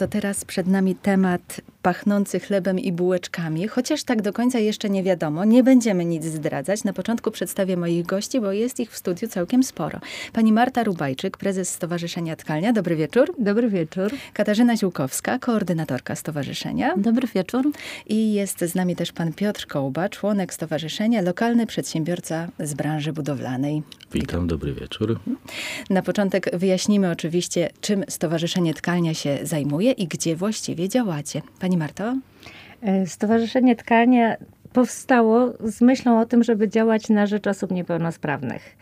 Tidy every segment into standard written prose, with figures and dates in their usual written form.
to teraz przed nami temat pachnący chlebem i bułeczkami, chociaż tak do końca jeszcze nie wiadomo, nie będziemy nic zdradzać. Na początku przedstawię moich gości, bo jest ich w studiu całkiem sporo. Pani Marta Rubajczyk, prezes Stowarzyszenia Tkalnia. Dobry wieczór. Dobry wieczór. Katarzyna Ziółkowska, koordynatorka stowarzyszenia. Dobry wieczór. I jest z nami też pan Piotr Kołba, członek stowarzyszenia, lokalny przedsiębiorca z branży budowlanej. Witam, dobry wieczór. Na początek wyjaśnimy oczywiście, czym Stowarzyszenie Tkalnia się zajmuje i gdzie właściwie działacie. Pani Marto? Stowarzyszenie Tkalnia powstało z myślą o tym, żeby działać na rzecz osób niepełnosprawnych.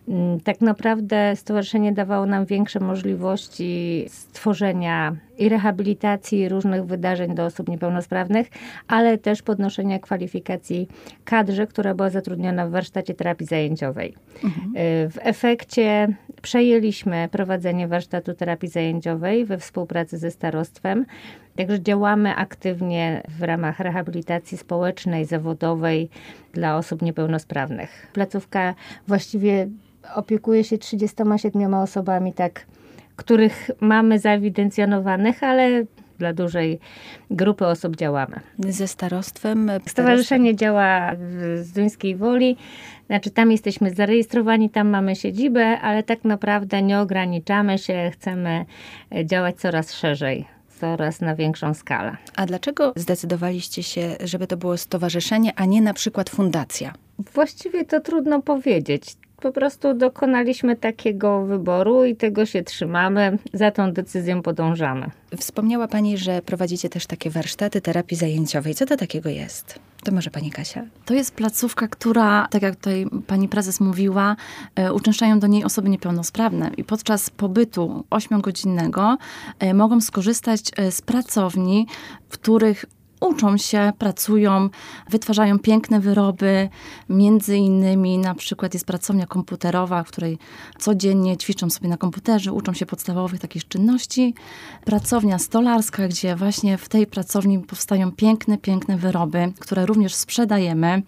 Tak naprawdę stowarzyszenie dawało nam większe możliwości stworzenia i rehabilitacji różnych wydarzeń do osób niepełnosprawnych, ale też podnoszenia kwalifikacji kadrze, która była zatrudniona w warsztacie terapii zajęciowej. W efekcie przejęliśmy prowadzenie warsztatu terapii zajęciowej we współpracy ze starostwem. Także działamy aktywnie w ramach rehabilitacji społecznej, zawodowej dla osób niepełnosprawnych. Placówka właściwie opiekuje się 37 osobami, których mamy zaewidencjonowanych, ale dla dużej grupy osób działamy. Ze starostwem? Stowarzyszenie działa w Zduńskiej Woli. Znaczy tam jesteśmy zarejestrowani, tam mamy siedzibę, ale tak naprawdę nie ograniczamy się, chcemy działać coraz szerzej, coraz na większą skalę. A dlaczego zdecydowaliście się, żeby to było stowarzyszenie, a nie na przykład fundacja? Właściwie to trudno powiedzieć. Po prostu dokonaliśmy takiego wyboru i tego się trzymamy, za tą decyzją podążamy. Wspomniała pani, że prowadzicie też takie warsztaty terapii zajęciowej. Co to takiego jest? To może pani Kasia? To jest placówka, która, tak jak tutaj pani prezes mówiła, uczęszczają do niej osoby niepełnosprawne i podczas pobytu 8-godzinnego mogą skorzystać z pracowni, w których uczą się, pracują, wytwarzają piękne wyroby. Między innymi na przykład jest pracownia komputerowa, w której codziennie ćwiczą sobie na komputerze, uczą się podstawowych takich czynności. Pracownia stolarska, gdzie właśnie w tej pracowni powstają piękne wyroby, które również sprzedajemy.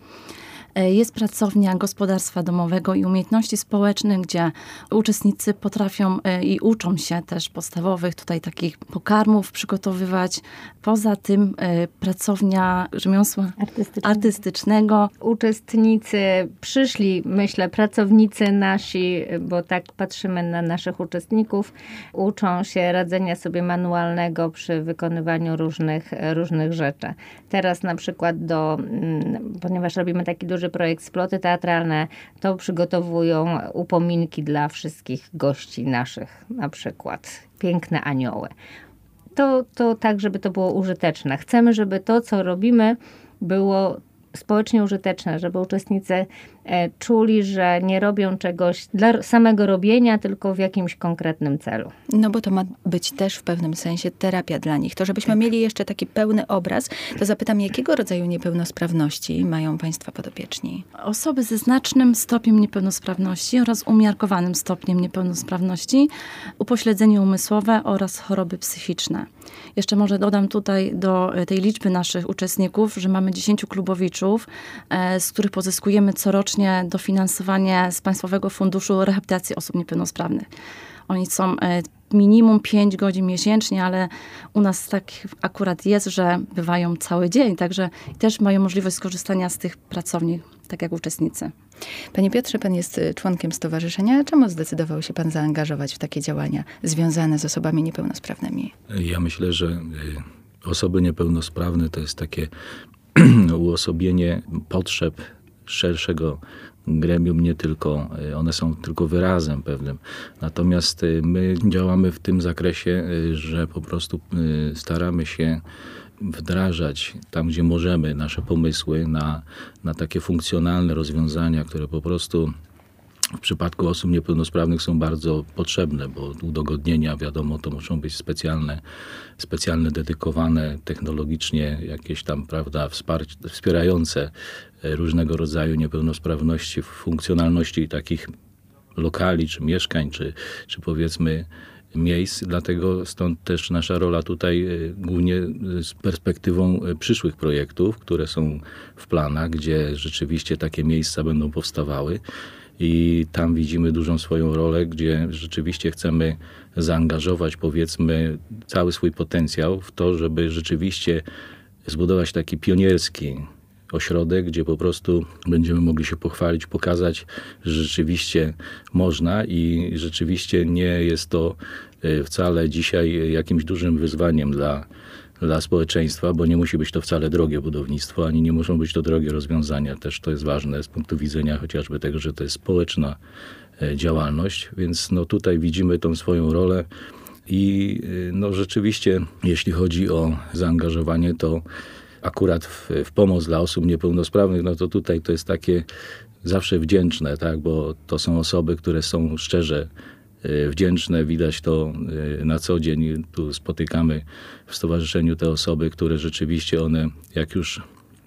Jest pracownia gospodarstwa domowego i umiejętności społecznych, gdzie uczestnicy potrafią i uczą się też podstawowych tutaj takich pokarmów przygotowywać. Poza tym pracownia rzemiosła artystycznego. Uczestnicy przyszli, myślę, pracownicy nasi, bo tak patrzymy na naszych uczestników, uczą się radzenia sobie manualnego przy wykonywaniu różnych rzeczy. Teraz na przykład ponieważ robimy taki duży projekt Sploty teatralne, to przygotowują upominki dla wszystkich gości naszych, na przykład piękne anioły. To tak, żeby to było użyteczne. Chcemy, żeby to, co robimy, było społecznie użyteczne, żeby uczestnicy czuli, że nie robią czegoś dla samego robienia, tylko w jakimś konkretnym celu. No bo to ma być też w pewnym sensie terapia dla nich. To żebyśmy mieli jeszcze taki pełny obraz, to zapytam, jakiego rodzaju niepełnosprawności mają państwa podopieczni? Osoby ze znacznym stopniem niepełnosprawności oraz umiarkowanym stopniem niepełnosprawności, upośledzenie umysłowe oraz choroby psychiczne. Jeszcze może dodam tutaj do tej liczby naszych uczestników, że mamy 10 klubowiczów, z których pozyskujemy corocznie dofinansowanie z Państwowego Funduszu Rehabilitacji Osób Niepełnosprawnych. Oni są minimum 5 godzin miesięcznie, ale u nas tak akurat jest, że bywają cały dzień, także też mają możliwość skorzystania z tych pracowni, tak jak uczestnicy. Panie Piotrze, pan jest członkiem stowarzyszenia. Czemu zdecydował się pan zaangażować w takie działania związane z osobami niepełnosprawnymi? Ja myślę, że osoby niepełnosprawne to jest takie uosobienie potrzeb szerszego gremium, nie tylko, one są tylko wyrazem pewnym. Natomiast my działamy w tym zakresie, że po prostu staramy się wdrażać tam, gdzie możemy, nasze pomysły na takie funkcjonalne rozwiązania, które po prostu w przypadku osób niepełnosprawnych są bardzo potrzebne, bo udogodnienia, wiadomo, to muszą być specjalne, dedykowane technologicznie, jakieś tam, prawda, wspierające różnego rodzaju niepełnosprawności, funkcjonalności takich lokali, czy mieszkań, czy powiedzmy miejsc. Dlatego stąd też nasza rola tutaj głównie z perspektywą przyszłych projektów, które są w planach, gdzie rzeczywiście takie miejsca będą powstawały. i tam widzimy dużą swoją rolę, gdzie rzeczywiście chcemy zaangażować, powiedzmy, cały swój potencjał w to, żeby rzeczywiście zbudować taki pionierski ośrodek, gdzie po prostu będziemy mogli się pochwalić, pokazać, że rzeczywiście można i rzeczywiście nie jest to wcale dzisiaj jakimś dużym wyzwaniem dla społeczeństwa, bo nie musi być to wcale drogie budownictwo, ani nie muszą być to drogie rozwiązania. Też to jest ważne z punktu widzenia chociażby tego, że to jest społeczna działalność, więc no tutaj widzimy tą swoją rolę i no rzeczywiście, jeśli chodzi o zaangażowanie, to akurat w pomoc dla osób niepełnosprawnych, no to tutaj to jest takie zawsze wdzięczne, tak, bo to są osoby, które są szczerze wdzięczne, widać to na co dzień. Tu spotykamy w stowarzyszeniu te osoby, które rzeczywiście one, jak już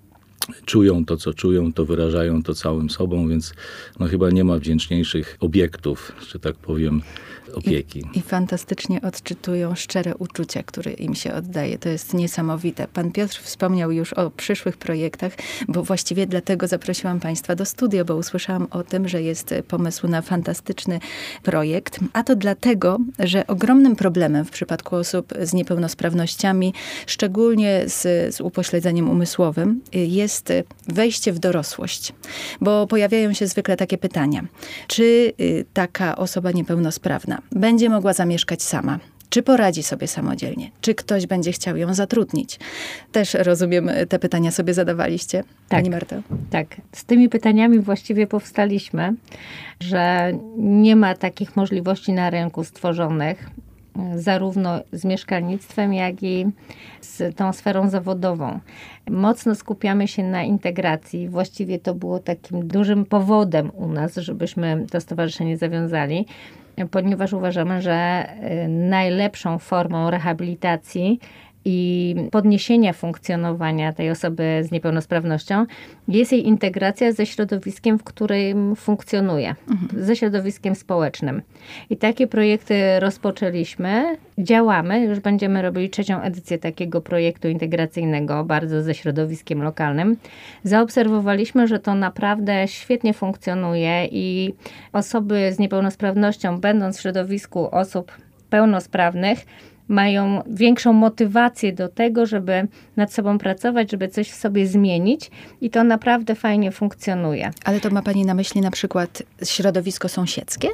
czują to, co czują, to wyrażają to całym sobą, więc no chyba nie ma wdzięczniejszych obiektów, że tak powiem, opieki. I fantastycznie odczytują szczere uczucia, które im się oddaje. To jest niesamowite. Pan Piotr wspomniał już o przyszłych projektach, bo właściwie dlatego zaprosiłam Państwa do studia, bo usłyszałam o tym, że jest pomysł na fantastyczny projekt. A to dlatego, że ogromnym problemem w przypadku osób z niepełnosprawnościami, szczególnie z upośledzeniem umysłowym, jest wejście w dorosłość. Bo pojawiają się zwykle takie pytania. Czy taka osoba niepełnosprawna będzie mogła zamieszkać sama? Czy poradzi sobie samodzielnie? Czy ktoś będzie chciał ją zatrudnić? Też rozumiem, te pytania sobie zadawaliście, tak, Pani Marto? Tak. Z tymi pytaniami właściwie powstaliśmy, że nie ma takich możliwości na rynku stworzonych, zarówno z mieszkalnictwem, jak i z tą sferą zawodową. Mocno skupiamy się na integracji. Właściwie to było takim dużym powodem u nas, żebyśmy to stowarzyszenie zawiązali, ponieważ uważamy, że najlepszą formą rehabilitacji i podniesienia funkcjonowania tej osoby z niepełnosprawnością jest jej integracja ze środowiskiem, w którym funkcjonuje, ze środowiskiem społecznym. I takie projekty rozpoczęliśmy, działamy, już będziemy robili 3. edycję takiego projektu integracyjnego, bardzo ze środowiskiem lokalnym. Zaobserwowaliśmy, że to naprawdę świetnie funkcjonuje i osoby z niepełnosprawnością, będąc w środowisku osób pełnosprawnych, mają większą motywację do tego, żeby nad sobą pracować, żeby coś w sobie zmienić i to naprawdę fajnie funkcjonuje. Ale to ma Pani na myśli na przykład środowisko sąsiedzkie?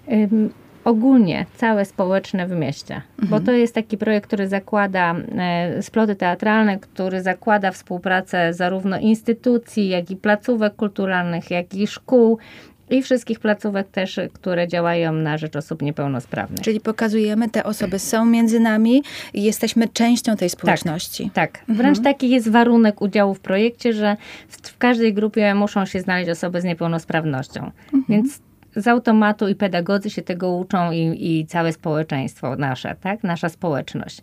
Ogólnie całe społeczne w mieście, bo to jest taki projekt, który zakłada sploty teatralne, który zakłada współpracę zarówno instytucji, jak i placówek kulturalnych, jak i szkół, i wszystkich placówek też, które działają na rzecz osób niepełnosprawnych. Czyli pokazujemy, te osoby są między nami i jesteśmy częścią tej społeczności. Tak. Wręcz taki jest warunek udziału w projekcie, że w każdej grupie muszą się znaleźć osoby z niepełnosprawnością. Więc z automatu i pedagodzy się tego uczą i całe społeczeństwo nasze, tak? Nasza społeczność.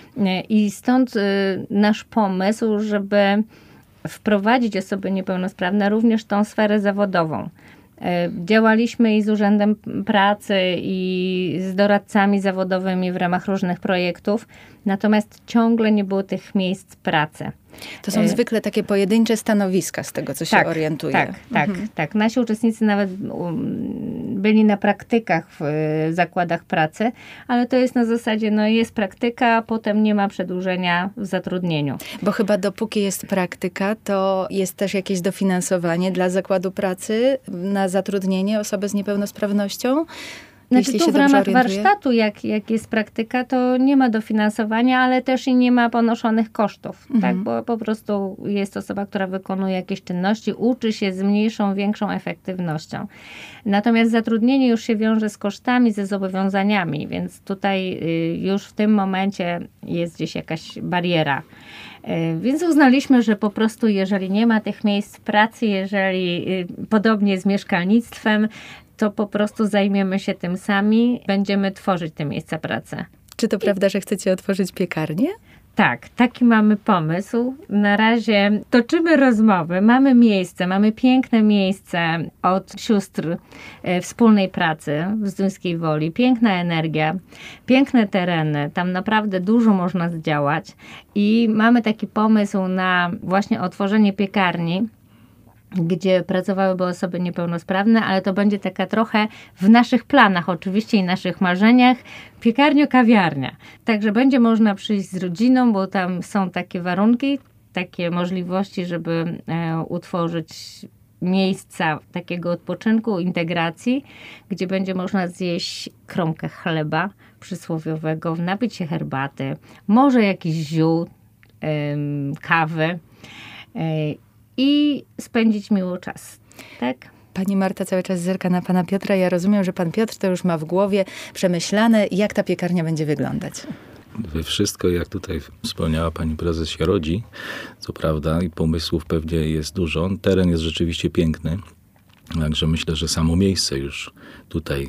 I stąd nasz pomysł, żeby wprowadzić osoby niepełnosprawne również w tą sferę zawodową. Działaliśmy i z Urzędem Pracy, i z doradcami zawodowymi w ramach różnych projektów, natomiast ciągle nie było tych miejsc pracy. To są zwykle takie pojedyncze stanowiska, z tego co się orientuję. Tak. Nasi uczestnicy nawet byli na praktykach w zakładach pracy, ale to jest na zasadzie, no jest praktyka, a potem nie ma przedłużenia w zatrudnieniu. Bo chyba dopóki jest praktyka, to jest też jakieś dofinansowanie dla zakładu pracy na zatrudnienie osoby z niepełnosprawnością? Znaczy tu w ramach warsztatu, jak jest praktyka, to nie ma dofinansowania, ale też i nie ma ponoszonych kosztów, tak? Bo po prostu jest osoba, która wykonuje jakieś czynności, uczy się z mniejszą, większą efektywnością. Natomiast zatrudnienie już się wiąże z kosztami, ze zobowiązaniami, więc tutaj już w tym momencie jest gdzieś jakaś bariera. Więc uznaliśmy, że po prostu jeżeli nie ma tych miejsc pracy, jeżeli podobnie z mieszkalnictwem, to po prostu zajmiemy się tym sami, będziemy tworzyć te miejsca pracy. Czy to prawda, że chcecie otworzyć piekarnię? Tak, taki mamy pomysł. Na razie toczymy rozmowy, mamy piękne miejsce od sióstr wspólnej pracy w Zduńskiej Woli. Piękna energia, piękne tereny, tam naprawdę dużo można zdziałać i mamy taki pomysł na właśnie otworzenie piekarni, gdzie pracowałyby osoby niepełnosprawne, ale to będzie taka trochę w naszych planach oczywiście i naszych marzeniach piekarnio-kawiarnia. Także będzie można przyjść z rodziną, bo tam są takie warunki, takie możliwości, żeby utworzyć miejsca takiego odpoczynku, integracji, gdzie będzie można zjeść kromkę chleba przysłowiowego, napić się herbaty, może jakiś ziół, kawy i spędzić miło czas. Tak? Pani Marta cały czas zerka na pana Piotra. Ja rozumiem, że pan Piotr to już ma w głowie przemyślane, jak ta piekarnia będzie wyglądać. Wszystko, jak tutaj wspomniała pani prezes, się rodzi, co prawda, i pomysłów pewnie jest dużo. Teren jest rzeczywiście piękny, także myślę, że samo miejsce już tutaj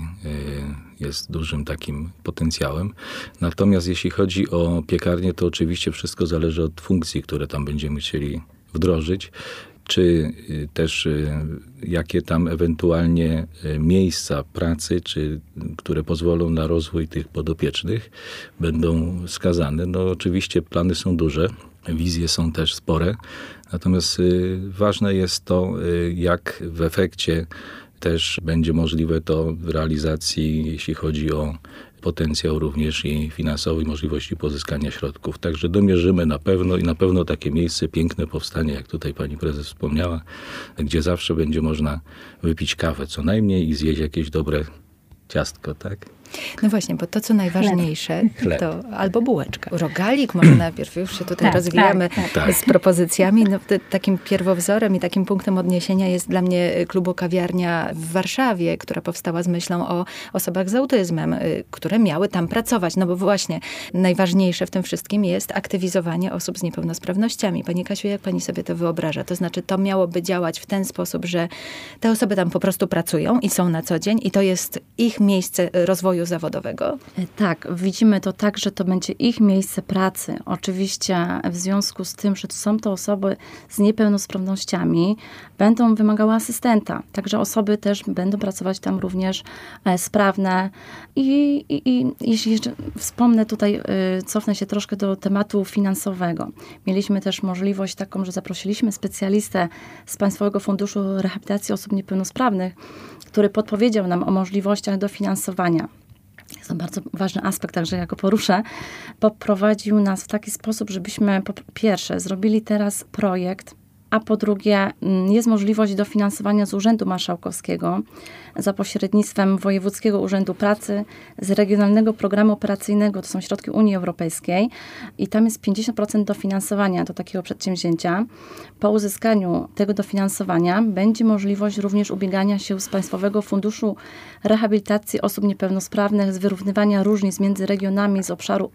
jest dużym takim potencjałem. Natomiast jeśli chodzi o piekarnię, to oczywiście wszystko zależy od funkcji, które tam będziemy chcieli wdrożyć, czy też jakie tam ewentualnie miejsca pracy, czy które pozwolą na rozwój tych podopiecznych, będą wskazane. No oczywiście plany są duże, wizje są też spore, natomiast ważne jest to, jak w efekcie też będzie możliwe to w realizacji, jeśli chodzi o potencjał również i finansowy, i możliwości pozyskania środków. Także domierzymy na pewno i na pewno takie miejsce piękne powstanie, jak tutaj pani prezes wspomniała, gdzie zawsze będzie można wypić kawę co najmniej i zjeść jakieś dobre ciastko, tak? No właśnie, bo to, co najważniejsze, Chleb. to albo bułeczka. Rogalik, może najpierw już się tutaj rozwijamy tak. z propozycjami. No, takim pierwowzorem i takim punktem odniesienia jest dla mnie klubokawiarnia w Warszawie, która powstała z myślą o osobach z autyzmem, które miały tam pracować. No bo właśnie najważniejsze w tym wszystkim jest aktywizowanie osób z niepełnosprawnościami. Pani Kasiu, jak pani sobie to wyobraża? To znaczy, to miałoby działać w ten sposób, że te osoby tam po prostu pracują i są na co dzień i to jest ich miejsce rozwoju zawodowego? Tak, widzimy to tak, że to będzie ich miejsce pracy. Oczywiście w związku z tym, że są to osoby z niepełnosprawnościami, będą wymagały asystenta. Także osoby też będą pracować tam również sprawne. I jeśli jeszcze wspomnę tutaj, cofnę się troszkę do tematu finansowego. Mieliśmy też możliwość taką, że zaprosiliśmy specjalistę z Państwowego Funduszu Rehabilitacji Osób Niepełnosprawnych, który podpowiedział nam o możliwościach dofinansowania. Jest to bardzo ważny aspekt, także ja go poruszę. Poprowadził nas w taki sposób, żebyśmy po pierwsze zrobili teraz projekt, a po drugie jest możliwość dofinansowania z Urzędu Marszałkowskiego za pośrednictwem Wojewódzkiego Urzędu Pracy z Regionalnego Programu Operacyjnego, to są środki Unii Europejskiej i tam jest 50% dofinansowania do takiego przedsięwzięcia. Po uzyskaniu tego dofinansowania będzie możliwość również ubiegania się z Państwowego Funduszu Rehabilitacji Osób Niepełnosprawnych z wyrównywania różnic między regionami z obszaru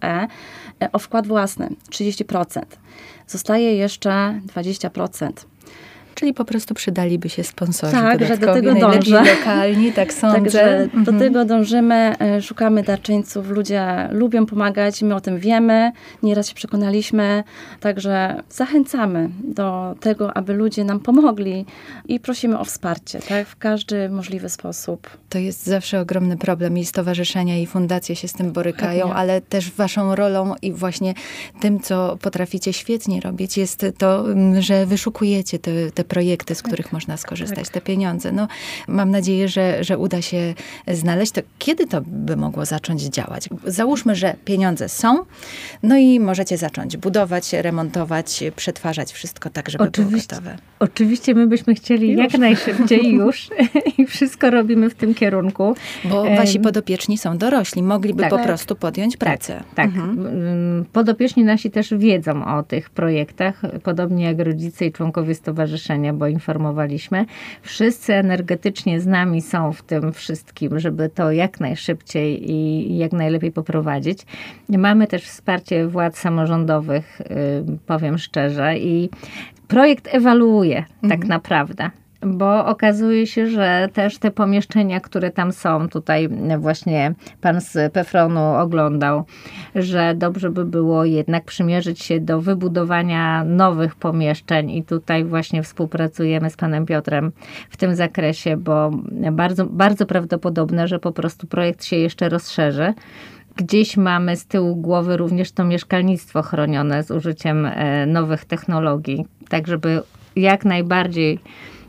o wkład własny 30%. Zostaje jeszcze 20%. Czyli po prostu przydaliby się sponsorzy tak, dodatkowi, że do tego najlepiej dążę. lokalni, tak sądzę. Także do tego dążymy, szukamy darczyńców, ludzie lubią pomagać, my o tym wiemy, nieraz się przekonaliśmy, także zachęcamy do tego, aby ludzie nam pomogli i prosimy o wsparcie, tak, w każdy możliwy sposób. To jest zawsze ogromny problem i stowarzyszenia i fundacje się z tym borykają, Pewnie. ale też waszą rolą i właśnie tym, co potraficie świetnie robić, jest to, że wyszukujecie te projekty, z których można skorzystać, te pieniądze. No, mam nadzieję, że uda się znaleźć. To kiedy to by mogło zacząć działać? Załóżmy, że pieniądze są, no i możecie zacząć budować, remontować, przetwarzać wszystko tak, żeby było gotowe. Oczywiście my byśmy chcieli jak najszybciej już i wszystko robimy w tym kierunku. Bo wasi podopieczni są dorośli, mogliby Tak. po prostu podjąć pracę. Tak. Podopieczni nasi też wiedzą o tych projektach, podobnie jak rodzice i członkowie stowarzyszenia, bo informowaliśmy. Wszyscy energetycznie z nami są w tym wszystkim, żeby to jak najszybciej i jak najlepiej poprowadzić. Mamy też wsparcie władz samorządowych, powiem szczerze, i projekt ewaluuje tak naprawdę. Bo okazuje się, że też te pomieszczenia, które tam są, tutaj właśnie pan z PFRON-u oglądał, że dobrze by było jednak przymierzyć się do wybudowania nowych pomieszczeń i tutaj właśnie współpracujemy z panem Piotrem w tym zakresie, bo bardzo, bardzo prawdopodobne, że po prostu projekt się jeszcze rozszerzy. Gdzieś mamy z tyłu głowy również to mieszkalnictwo chronione z użyciem nowych technologii, tak żeby jak najbardziej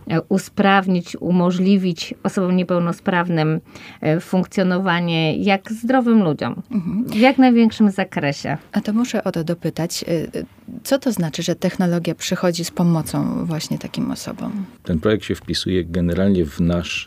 usprawnić, umożliwić osobom niepełnosprawnym funkcjonowanie jak zdrowym ludziom. W jak największym zakresie. A to muszę o to dopytać. Co to znaczy, że technologia przychodzi z pomocą właśnie takim osobom? Ten projekt się wpisuje generalnie w nasz,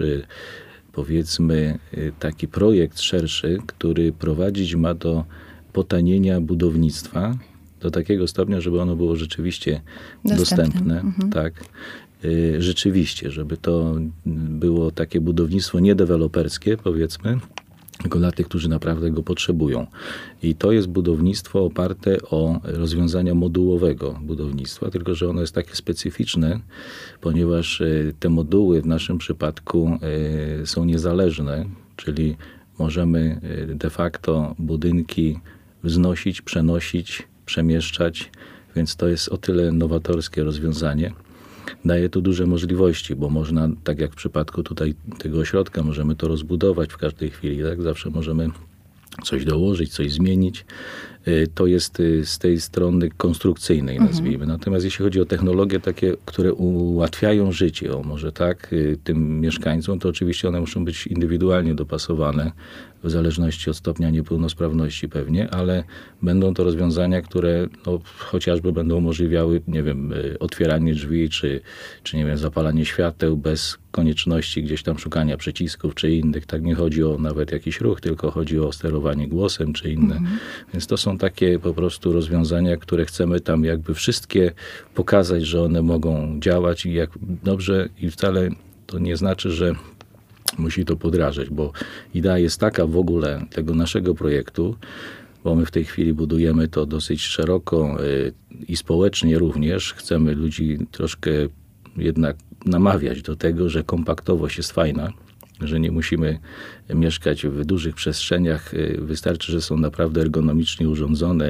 powiedzmy, taki projekt szerszy, który prowadzić ma do potanienia budownictwa do takiego stopnia, żeby ono było rzeczywiście dostępne. Tak. Rzeczywiście, żeby to było takie budownictwo niedeweloperskie, powiedzmy, tylko dla tych, którzy naprawdę go potrzebują. I to jest budownictwo oparte o rozwiązania modułowego budownictwa, tylko że ono jest takie specyficzne, ponieważ te moduły w naszym przypadku są niezależne, czyli możemy de facto budynki wznosić, przenosić, przemieszczać, więc to jest o tyle nowatorskie rozwiązanie. Daje to duże możliwości, bo można, tak jak w przypadku tutaj tego ośrodka, możemy to rozbudować w każdej chwili, tak? Zawsze możemy coś dołożyć, coś zmienić. To jest z tej strony konstrukcyjnej, nazwijmy. Natomiast jeśli chodzi o technologie takie, które ułatwiają życie, może tak, tym mieszkańcom, to oczywiście one muszą być indywidualnie dopasowane, w zależności od stopnia niepełnosprawności pewnie, ale będą to rozwiązania, które chociażby będą umożliwiały, nie wiem, otwieranie drzwi, czy nie wiem, zapalanie świateł bez konieczności gdzieś tam szukania przycisków czy innych. Tak, nie chodzi o nawet jakiś ruch, tylko chodzi o sterowanie głosem czy inne. Więc to są takie po prostu rozwiązania, które chcemy tam jakby wszystkie pokazać, że one mogą działać i jak dobrze, i wcale to nie znaczy, że musi to podrażać, bo idea jest taka w ogóle tego naszego projektu, bo my w tej chwili budujemy to dosyć szeroko i społecznie również. Chcemy ludzi troszkę jednak namawiać do tego, że kompaktowość jest fajna, że nie musimy mieszkać w dużych przestrzeniach. Wystarczy, że są naprawdę ergonomicznie urządzone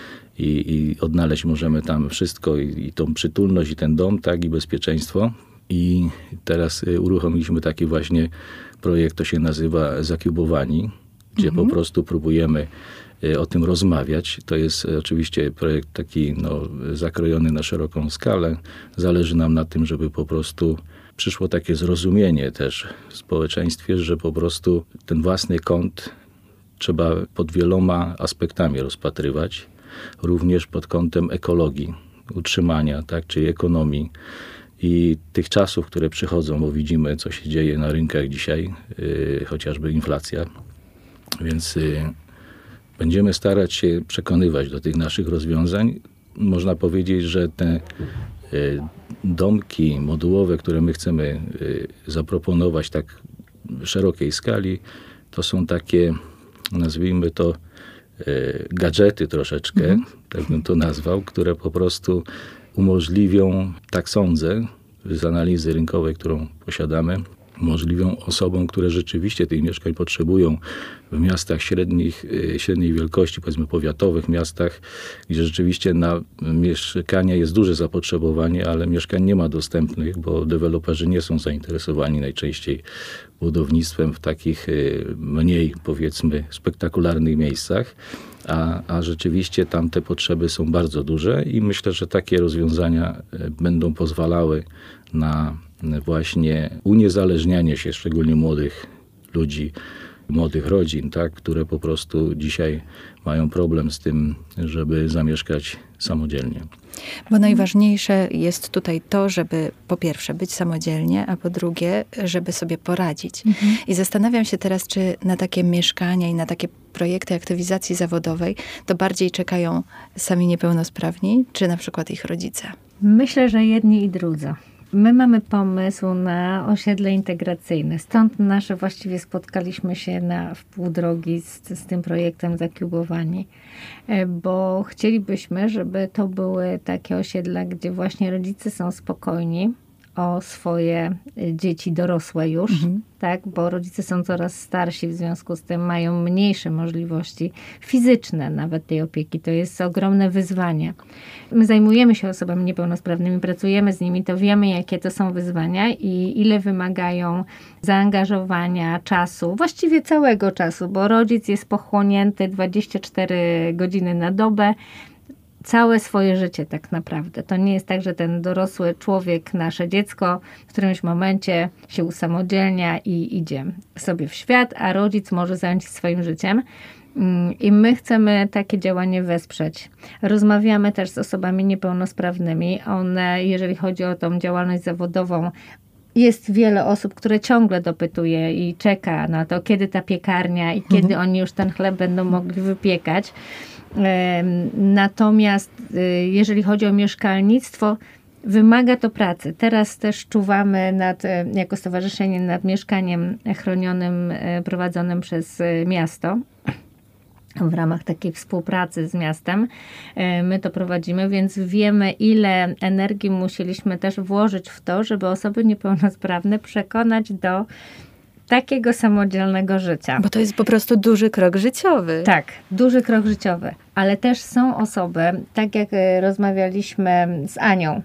i odnaleźć możemy tam wszystko i tą przytulność i ten dom, tak, i bezpieczeństwo. I teraz uruchomiliśmy taki właśnie projekt, to się nazywa Zakubowani, gdzie po prostu próbujemy o tym rozmawiać. To jest oczywiście projekt taki zakrojony na szeroką skalę. Zależy nam na tym, żeby po prostu przyszło takie zrozumienie też w społeczeństwie, że po prostu ten własny kąt trzeba pod wieloma aspektami rozpatrywać. Również pod kątem ekologii, utrzymania, tak, czyli ekonomii i tych czasów, które przychodzą, bo widzimy, co się dzieje na rynkach dzisiaj, chociażby inflacja. Więc będziemy starać się przekonywać do tych naszych rozwiązań. Można powiedzieć, że te domki modułowe, które my chcemy zaproponować tak w szerokiej skali, to są takie, nazwijmy to, gadżety troszeczkę, tak bym to nazwał, które po prostu umożliwią, tak sądzę, z analizy rynkowej, którą posiadamy, umożliwią osobom, które rzeczywiście tych mieszkań potrzebują w miastach średniej wielkości, powiedzmy powiatowych miastach, gdzie rzeczywiście na mieszkania jest duże zapotrzebowanie, ale mieszkań nie ma dostępnych, bo deweloperzy nie są zainteresowani najczęściej budownictwem w takich mniej, powiedzmy, spektakularnych miejscach, a rzeczywiście tam te potrzeby są bardzo duże i myślę, że takie rozwiązania będą pozwalały na właśnie uniezależnianie się szczególnie młodych ludzi, młodych rodzin, tak, które po prostu dzisiaj mają problem z tym, żeby zamieszkać samodzielnie. Bo najważniejsze jest tutaj to, żeby po pierwsze być samodzielnie, a po drugie, żeby sobie poradzić. I zastanawiam się teraz, czy na takie mieszkania i na takie projekty aktywizacji zawodowej to bardziej czekają sami niepełnosprawni, czy na przykład ich rodzice? Myślę, że jedni i drudzy. My mamy pomysł na osiedle integracyjne. Stąd właściwie spotkaliśmy się w pół drogi z tym projektem Zakubowani, bo chcielibyśmy, żeby to były takie osiedla, gdzie właśnie rodzice są spokojni o swoje dzieci dorosłe już, tak, bo rodzice są coraz starsi, w związku z tym mają mniejsze możliwości fizyczne nawet tej opieki. To jest ogromne wyzwanie. My zajmujemy się osobami niepełnosprawnymi, pracujemy z nimi, to wiemy, jakie to są wyzwania i ile wymagają zaangażowania, czasu, właściwie całego czasu, bo rodzic jest pochłonięty 24 godziny na dobę. całe swoje życie tak naprawdę. To nie jest tak, że ten dorosły człowiek, nasze dziecko w którymś momencie się usamodzielnia i idzie sobie w świat, a rodzic może zająć się swoim życiem. I my chcemy takie działanie wesprzeć. Rozmawiamy też z osobami niepełnosprawnymi. One, jeżeli chodzi o tą działalność zawodową, jest wiele osób, które ciągle dopytuje i czeka na to, kiedy ta piekarnia i kiedy oni już ten chleb będą mogli wypiekać. Natomiast jeżeli chodzi o mieszkalnictwo, wymaga to pracy. Teraz też czuwamy jako stowarzyszenie nad mieszkaniem chronionym prowadzonym przez miasto. W ramach takiej współpracy z miastem my to prowadzimy, więc wiemy, ile energii musieliśmy też włożyć w to, żeby osoby niepełnosprawne przekonać do takiego samodzielnego życia. Bo to jest po prostu duży krok życiowy. Tak, duży krok życiowy. Ale też są osoby, tak jak rozmawialiśmy z Anią,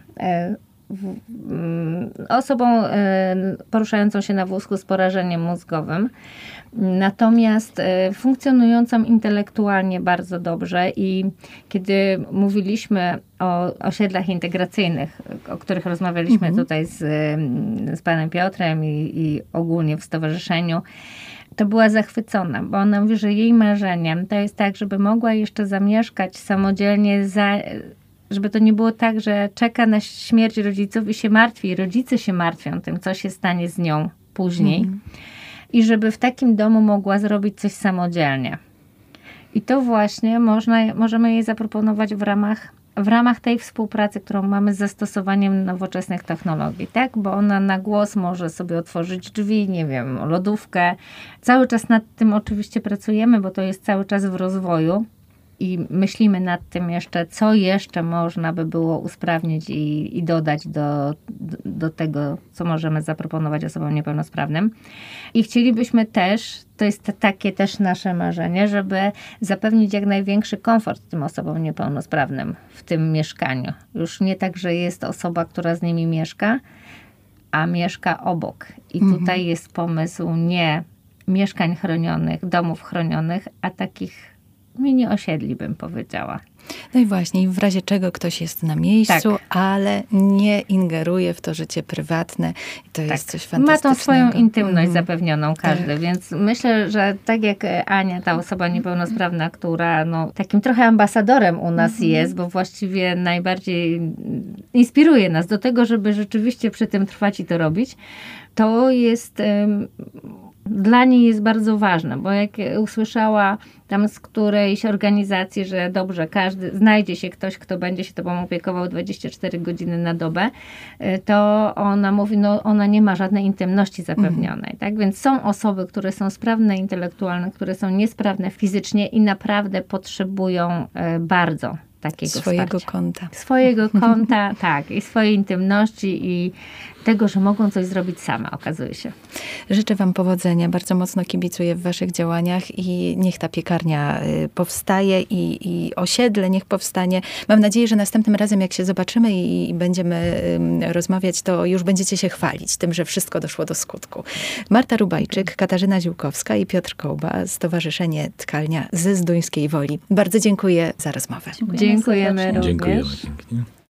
osobą poruszającą się na wózku z porażeniem mózgowym, natomiast funkcjonującą intelektualnie bardzo dobrze i kiedy mówiliśmy o osiedlach integracyjnych, o których rozmawialiśmy tutaj z panem Piotrem i ogólnie w stowarzyszeniu, to była zachwycona, bo ona mówi, że jej marzeniem to jest tak, żeby mogła jeszcze zamieszkać samodzielnie, żeby to nie było tak, że czeka na śmierć rodziców i się martwi. I rodzice się martwią tym, co się stanie z nią później. I żeby w takim domu mogła zrobić coś samodzielnie. I to właśnie możemy jej zaproponować w ramach tej współpracy, którą mamy z zastosowaniem nowoczesnych technologii, tak? Bo ona na głos może sobie otworzyć drzwi, nie wiem, lodówkę. Cały czas nad tym oczywiście pracujemy, bo to jest cały czas w rozwoju. I myślimy nad tym jeszcze, co jeszcze można by było usprawnić i dodać do tego, co możemy zaproponować osobom niepełnosprawnym. I chcielibyśmy też, to jest takie też nasze marzenie, żeby zapewnić jak największy komfort tym osobom niepełnosprawnym w tym mieszkaniu. Już nie tak, że jest osoba, która z nimi mieszka, a mieszka obok. I tutaj jest pomysł nie mieszkań chronionych, domów chronionych, a takich mini osiedli, bym powiedziała. No i właśnie, w razie czego ktoś jest na miejscu, Tak. ale nie ingeruje w to życie prywatne. I to jest coś fantastycznego. Ma tą swoją intymność zapewnioną każdy, więc myślę, że tak jak Ania, ta osoba niepełnosprawna, która takim trochę ambasadorem u nas jest, bo właściwie najbardziej inspiruje nas do tego, żeby rzeczywiście przy tym trwać i to robić, to jest... Dla niej jest bardzo ważne, bo jak usłyszała tam z którejś organizacji, że dobrze, znajdzie się ktoś, kto będzie się tobą opiekował 24 godziny na dobę, to ona mówi, ona nie ma żadnej intymności zapewnionej. Tak? Więc są osoby, które są sprawne intelektualnie, które są niesprawne fizycznie i naprawdę potrzebują bardzo takiego swojego kąta, tak, i swojej intymności i tego, że mogą coś zrobić same, okazuje się. Życzę wam powodzenia, bardzo mocno kibicuję w waszych działaniach i niech ta piekarnia powstaje i osiedle niech powstanie. Mam nadzieję, że następnym razem, jak się zobaczymy i będziemy rozmawiać, to już będziecie się chwalić tym, że wszystko doszło do skutku. Marta Rubajczyk, Katarzyna Ziółkowska i Piotr Kołba, Stowarzyszenie Tkalnia ze Zduńskiej Woli. Bardzo dziękuję za rozmowę. Dziękujemy również. Dziękujemy pięknie.